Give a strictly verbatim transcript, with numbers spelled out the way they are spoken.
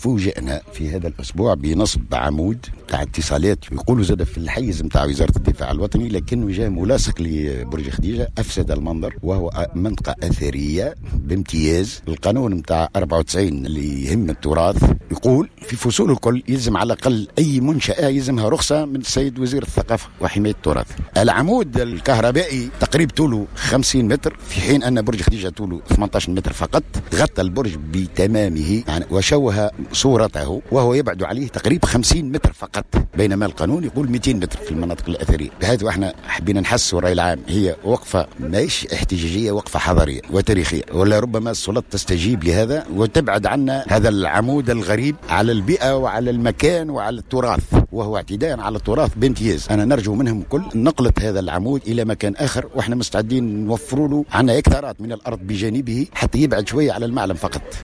فوجئنا في هذا الأسبوع بنصب عمود تاع اتصالات يقولوا زاد في الحيز نتاع وزارة الدفاع الوطني، لكنه جاء ملاصق لبرج خديجة، أفسد المنظر، وهو منطقة أثرية بامتياز. القانون نتاع أربعة وتسعين اللي يهم التراث يقول في فصول الكل يلزم على الأقل أي منشأة يلزمها رخصة من السيد وزير الثقافة وحماية التراث. العمود الكهربائي تقريب طوله خمسين متر، في حين أن برج خديجة طوله ثمانية عشر متر فقط. غطى البرج بتمامه يعني وشوه صورته، وهو يبعد عليه تقريب خمسين متر فقط، بينما القانون يقول مئتين متر في المناطق الأثرية. بهذا احنا حبينا نحس الرأي العام هي وقفة ماهيش احتجاجية، وقفة حضارية وتاريخية، ولا ربما السلطات تستجيب لهذا وتبعد عنا هذا العمود الغريب على البيئة وعلى المكان وعلى التراث، وهو اعتداء على التراث بامتياز. أنا نرجو منهم كل نقلة هذا العمود إلى مكان آخر، وإحنا مستعدين نوفروا له عنا هكتارات من الأرض بجانبه حتى يبعد شوية على المعلم فقط.